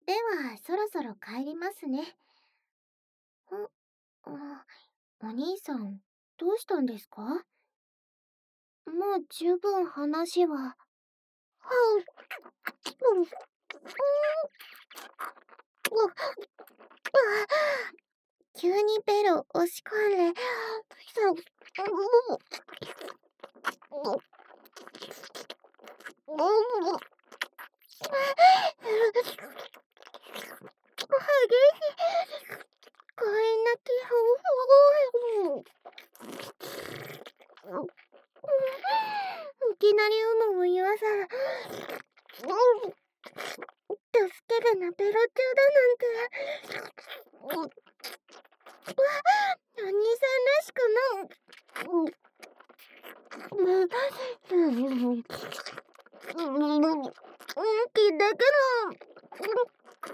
では、そろそろ帰りますね。あ、お兄さん、どうしたんですか？もう十分話は。はう、うん、う急にベロ押し込んで、さ、快泣き、いきなり有無を言わさ、助けるな、ベロ中だなんて。お兄さんらしくない。気だけの。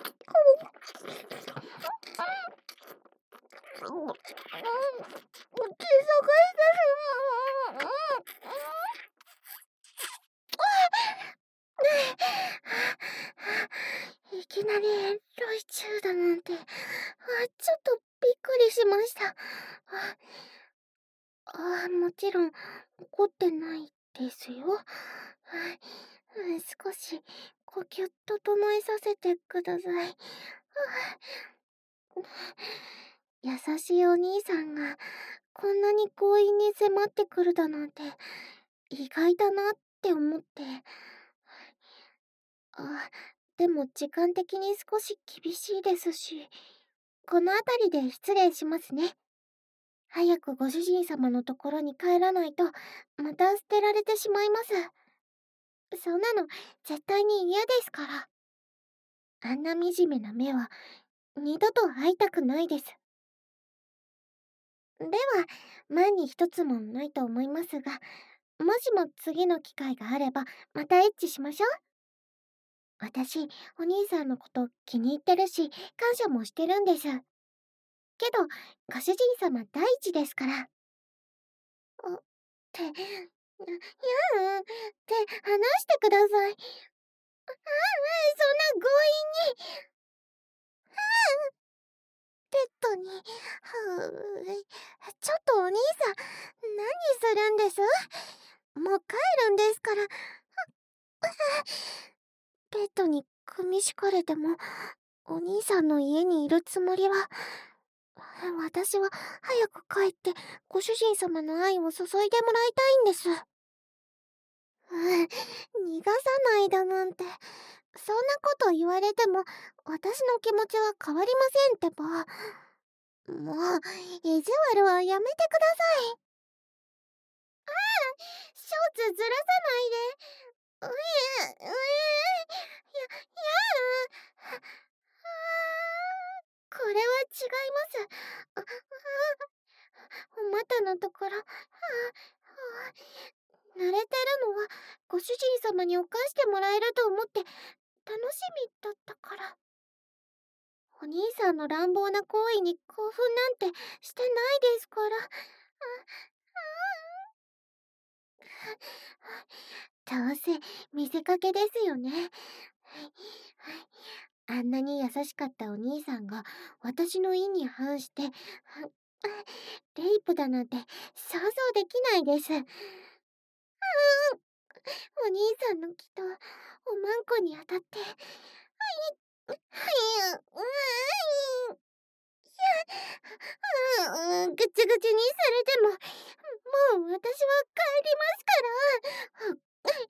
小さがいいきなりエロい中だなんて、ちょっとびっくりしました。もちろん怒ってないですよ。少し呼吸整えさせてください。優しいお兄さんがこんなに強引に迫ってくるだなんて意外だなって思って。あ、でも時間的に少し厳しいですし、この辺りで失礼しますね。早くご主人様のところに帰らないと、また捨てられてしまいます。そんなの絶対に嫌ですから。あんな惨めな目は二度と会いたくないです。では、万に一つもないと思いますが、もしも次の機会があれば、またエッチしましょう。私、お兄さんのこと気に入ってるし、感謝もしてるんです。けど、ご主人様第一ですから。って、って話してください。そんな強引に。ペットに、ちょっとお兄さん、何するんです？もう帰るんですから。ペットに組み敷かれても、お兄さんの家にいるつもりは、私は早く帰ってご主人様の愛を注いでもらいたいんです。逃がさないだなんて、そんなこと言われても、私の気持ちは変わりませんってば。もう、意地悪はやめてください。ショーツずらさないで。これは違います。お股のところ、慣れてるのはご主人様に犯してもらえると思って楽しみだったから。お兄さんの乱暴な行為に興奮なんてしてないですから。どうせ見せかけですよね。あんなに優しかったお兄さんが私の意に反してレイプだなんて想像できないです。お兄さんの気とおまんこに当たって、ぐちゅぐちゅにされても、もう私は帰りますから。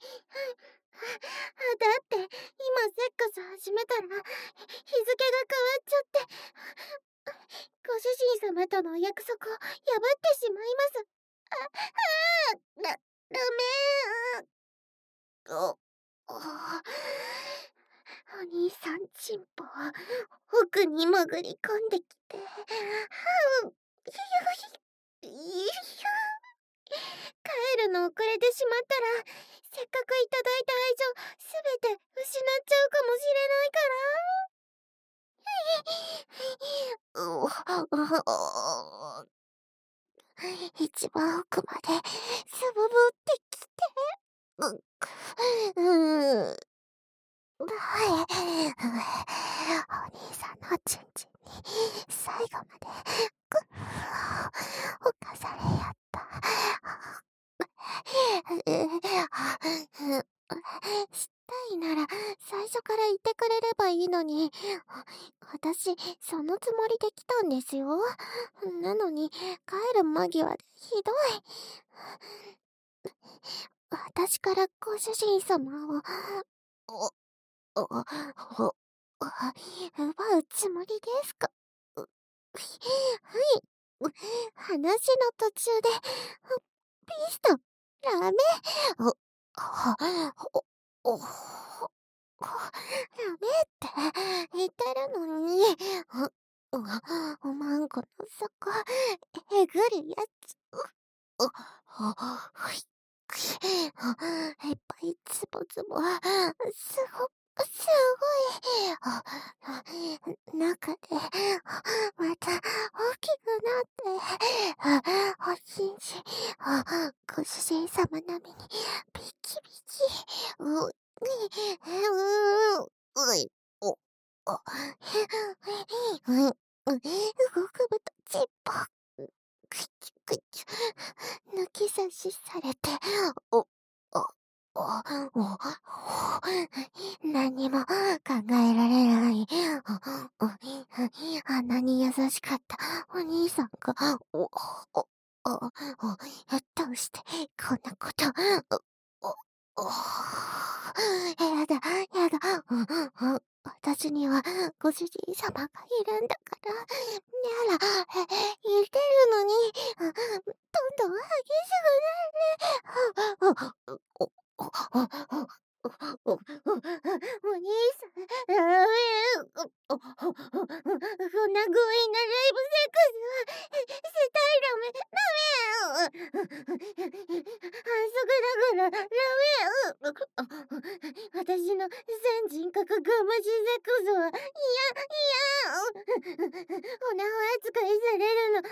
だって、今セックス始めたら、日付が変わっちゃって、ご主人様とのお約束を破ってしまいます。ダメお兄さんチンポ奥に潜り込んできて、ひゅひゅ帰るの遅れてしまったら、せっかくいただいた愛情すべて失っちゃうかもしれないから。一番奥まですぼぶってきて、う、う、はい。 いてくれればいいのに。私、そのつもりで来たんですよ。なのに、帰る間際でひどい。私からご主人様を、お、お、お、奪うつもりですか？はい。話の途中で、ピースとラメ、お、お、お、ラメって言ってるのに、おまんこの底、えぐるやつ。いっぱいつぼつぼ、すごい、中で、また大きくなって、おちんちん、ご主人様並みに、ピキピキ、お、極太ちっぽ、くちゅくちゅ、抜き差しされて、お、お、お、お、何も考えられない。あんなに優しかったお兄さんが、どうしてこんなこと、やだ、やだ、私にはご主人様がいるんだから、やら、言ってるのに、どんどん激しくなる。お兄さん、こんな強引なライブセックスは、したいラメ、反則だから、ラメ、私の全人格グムシセックスは、おなほ扱いされるの、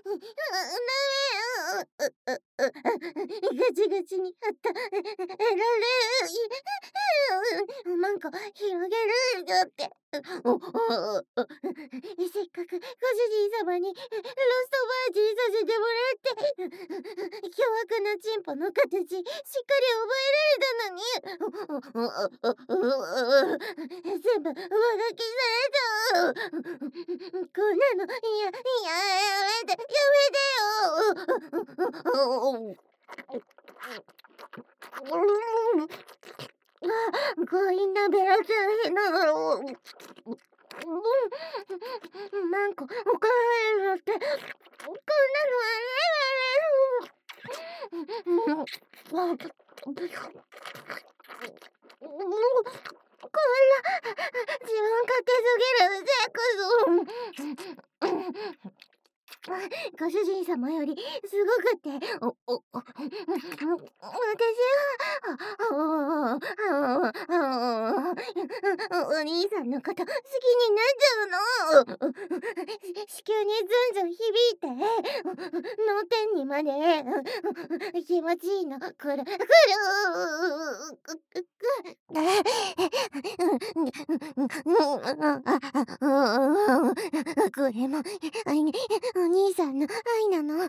ガチガチにあった、マンコ広げるよって。せっかくご主人様にロストバージンさせてもらって、凶悪なチンポの形しっかり覚えられたのに、全部上書きされた。こんなの、やめて、やめてよ。強引なベラツーなの。マンコ、おかえるって、こんなのあれ。こんな、自分勝手すぎるセックス。ご主人様よりすごくって、私は、お兄さんのこと好きになっちゃうの。子宮にずんずん響いて、脳天にまで気持ちいいの。くる。これも、お兄さんの愛なの。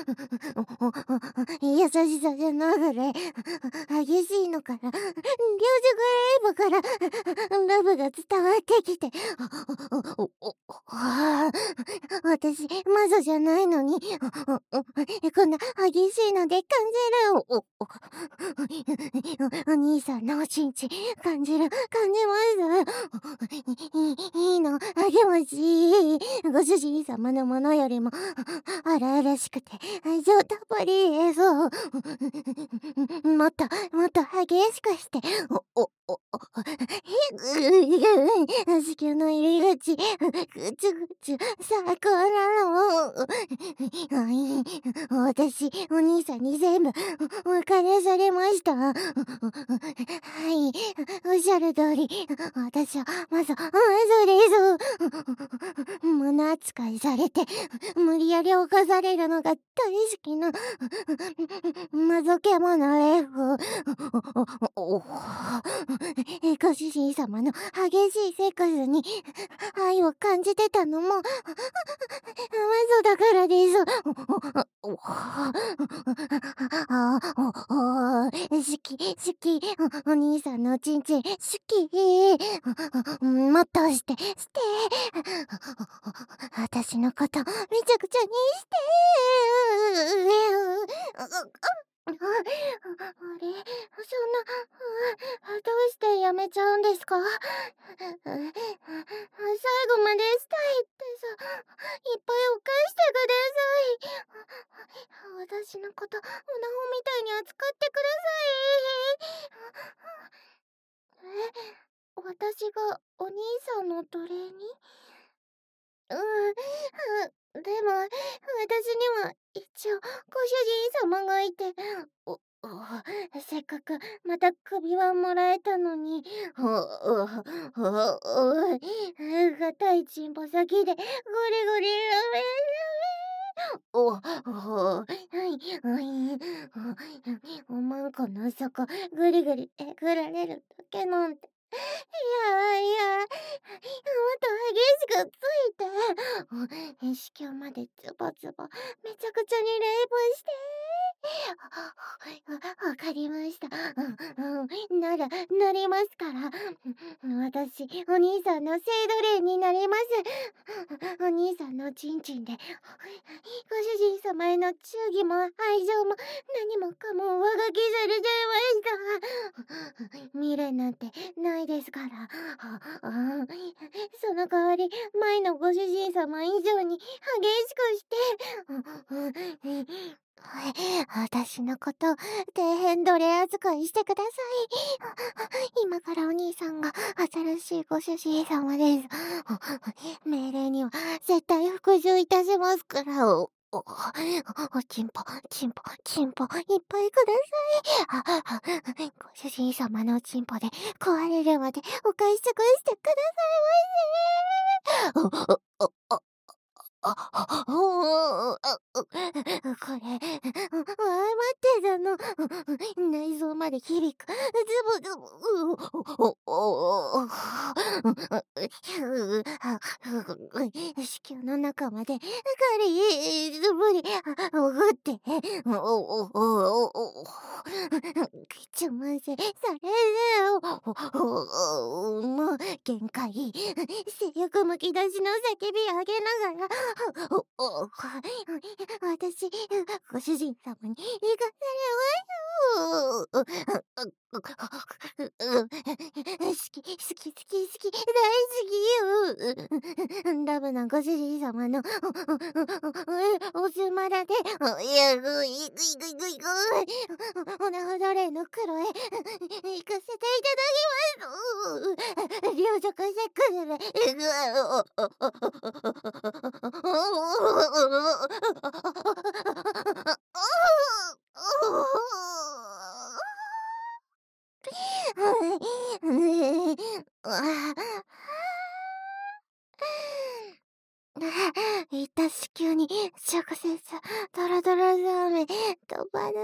優しさじゃなくて、激しいのから、両軸レイブからラブが伝わってきて、私、マゾじゃないのに、こんな激しいので感じる。お兄さんのおちんち、感じます。いいの、あげましい。ご主人様のものよりも、荒々しくて、愛情たっぷりです。もっと激しくして、子宮の入り口、ぐちゅぐちゅ、桜の、私、お兄さんに全部、別れされました。はい、おっしゃる通り、私は、まずです。もの者扱いされて、無理やり犯されるのが大好きな、魔除け者レフ。ご主人様の激しいセックスに愛を感じてたのも、嘘だからです。好き、好き、お兄さんのおちんちん、好き。もっとして、して。私のこと、めちゃくちゃにして。あれ、そんな、どうしてやめちゃうんですか？最後までしたいってさ、いっぱいお返してください。私のこと、おなほみたいに扱ってください。私がお兄さんの奴隷に？でも、私には一応、ご主人様がいて、せっかくまた首輪もらえたのに、がたいちんぽ先でゴリゴリおまんこの底ぐりぐりえぐられるだけなんて。もっと激しくついて、子宮までズボズボ、めちゃくちゃにレイプして。わかりました。なら、なりますから。私、お兄さんの性奴隷になります。お兄さんのちんちんで、ご主人様への忠義も愛情も何もかも上書きされちゃいました。未練なんてないですから。その代わり、前のご主人様以上に激しくして、私のこと、底辺奴隷扱いしてください。今からお兄さんが新しいご主人様です。命令には絶対服従いたしますから。ちんぽ、ちんぽ、ちんぽ、いっぱいください。ご主人様のちんぽで壊れるまでお返し尽くしてくださいませ。これ、待ってたの。内臓まで響く。ズボズボ。子宮の中まで、ガリズブリ、潜って、口まぜされる。もう、限界。性欲むき出しの叫び上げながら、私、ご主人様に行かされます。好き、好き、好き、好き、大好きよ。ラブなご主人様の、おすまらで、いや、ぐいぐいぐいぐいぐい、おなほどれの黒へ、行かせていただきます。両辱セックスで、いた子宮に直接ドロドロザーメン飛ばないし。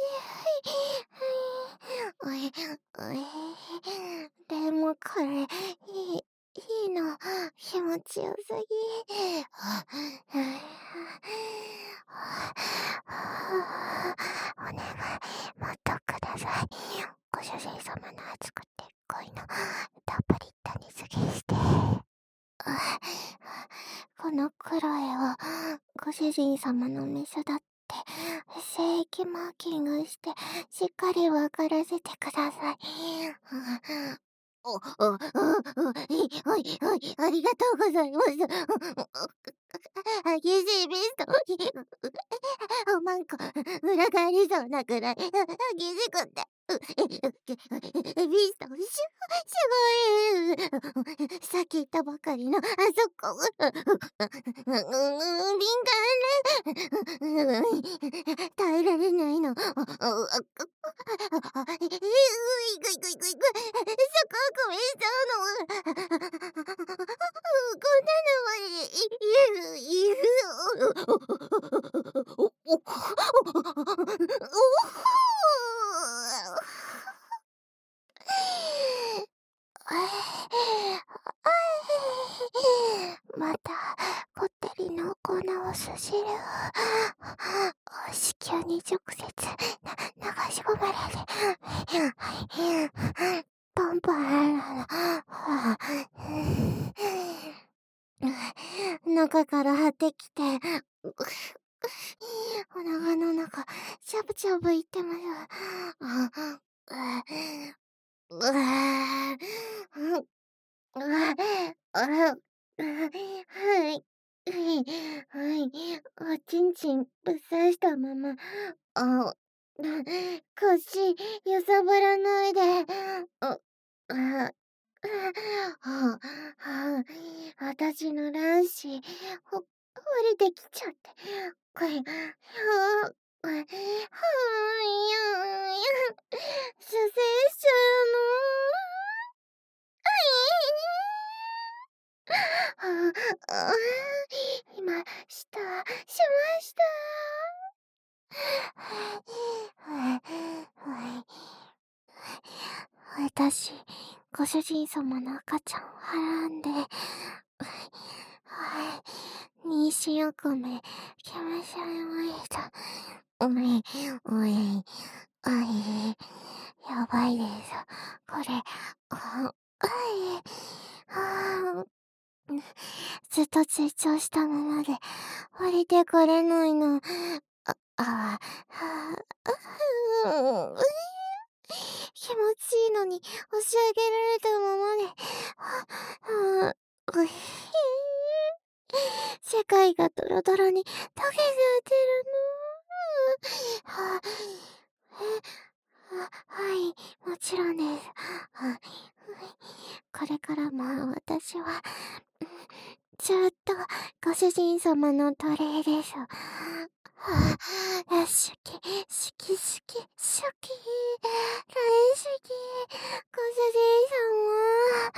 でもこれいいの。気持ちよすぎ。お願い、もっとください。ご主人様の熱くてっこいのたっぷり谷すぎして。このクロエをご主人様のメスだって聖域マーキングしてしっかりわからせてください。ありがとうございます。激しいビスト。おまんこ、裏返りそうなくらい激しくって。ビスト、すごい。さっき言ったばかりの、あそこ。敏感ね。耐えられないの。ぐいぐいぐいぐい。そこをごめんちゃうの。こんなのは許また、こってり濃厚なお寿司汁を、子宮に直接、流し込まれる。パンパン、中から張ってきて、お腹の中、しゃぶしゃぶいってます。うわあ、はい。はい。おちんちんぶっ刺したまま、あ、腰揺さぶらないで。あ、あ、あ、私の卵子、降りてきちゃって。これ、はや、出生しちゃうの。ああ、今、しました。私、ご主人様の赤ちゃんをはらんで、妊娠を込め、決めちゃいました。おい、おい、やばいです。これ、あずっと成長したままで降りてこれないの。気持ちいいのに押し上げられたままで、世界がドロドロに溶けちゃってるの。はい、もちろんです。これからも私は、ずっとご主人様の奴隷です。シュキ、シュキシュキ、シュキ、大好き、ご主人様。